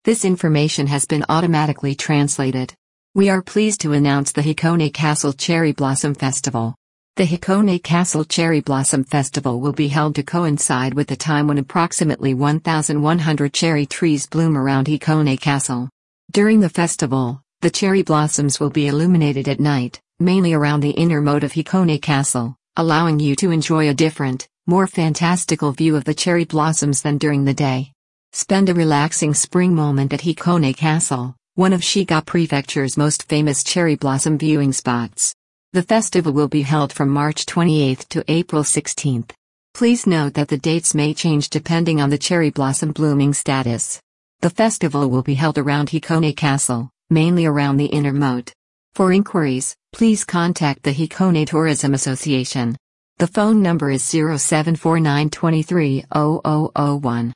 This information has been automatically translated. We are pleased to announce the Hikone Castle Cherry Blossom Festival. The Hikone Castle Cherry Blossom Festival will be held to coincide with the time when approximately 1,100 cherry trees bloom around Hikone Castle. During the festival, the cherry blossoms will be illuminated at night, mainly around the inner moat of Hikone Castle, allowing you to enjoy a different, more fantastical view of the cherry blossoms than during the day. Spend a relaxing spring moment at Hikone Castle, one of Shiga Prefecture's most famous cherry blossom viewing spots. The festival will be held from March 28 to April 16. Please note that the dates may change depending on the cherry blossom blooming status. The festival will be held around Hikone Castle, mainly around the inner moat. For inquiries, please contact the Hikone Tourism Association. The phone number is 0749230001.